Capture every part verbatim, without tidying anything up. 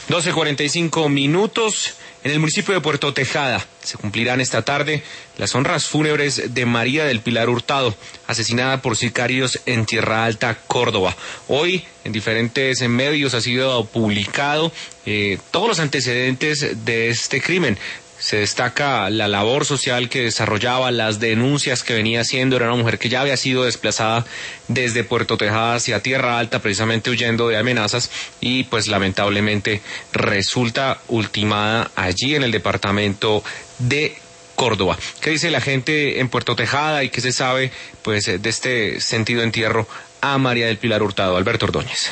doce cuarenta y cinco minutos. En el municipio de Puerto Tejada se cumplirán esta tarde las honras fúnebres de María del Pilar Hurtado, asesinada por sicarios en Tierra Alta, Córdoba. Hoy, en diferentes medios ha sido publicado eh, todos los antecedentes de este crimen. Se destaca la labor social que desarrollaba, las denuncias que venía haciendo. Era una mujer que ya había sido desplazada desde Puerto Tejada hacia Tierra Alta, precisamente huyendo de amenazas, y pues lamentablemente resulta ultimada allí en el departamento de Córdoba. ¿Qué dice la gente en Puerto Tejada y qué se sabe pues de este sentido entierro a María del Pilar Hurtado? Alberto Ordóñez.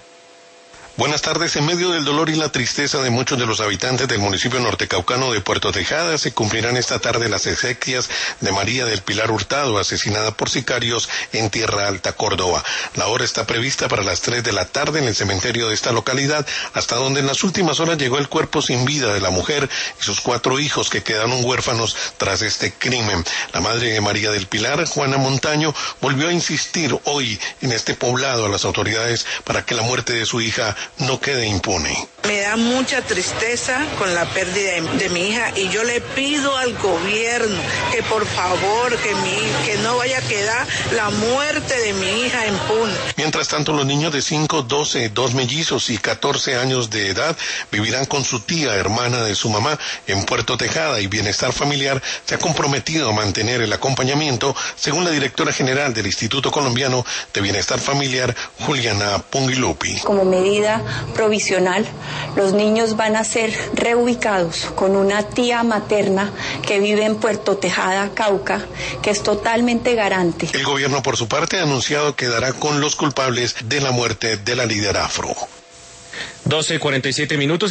Buenas tardes. En medio del dolor y la tristeza de muchos de los habitantes del municipio nortecaucano de Puerto Tejada, se cumplirán esta tarde las exequias de María del Pilar Hurtado, asesinada por sicarios en Tierra Alta, Córdoba. La hora está prevista para las tres de la tarde en el cementerio de esta localidad, hasta donde en las últimas horas llegó el cuerpo sin vida de la mujer y sus cuatro hijos que quedaron huérfanos tras este crimen. La madre de María del Pilar, Juana Montaño, volvió a insistir hoy en este poblado a las autoridades para que la muerte de su hija no quede impune. Me da mucha tristeza con la pérdida de, de mi hija, y yo le pido al gobierno que por favor que mi que no vaya a quedar la muerte de mi hija impune. Mientras tanto, los niños de cinco, doce, dos mellizos y catorce años de edad vivirán con su tía, hermana de su mamá, en Puerto Tejada, y Bienestar Familiar se ha comprometido a mantener el acompañamiento, según la directora general del Instituto Colombiano de Bienestar Familiar, Juliana Pungilupi. Como medida provisional, los niños van a ser reubicados con una tía materna que vive en Puerto Tejada, Cauca, que es totalmente garante. El gobierno, por su parte, ha anunciado que dará con los culpables de la muerte de la líder afro. doce cuarenta y siete minutos.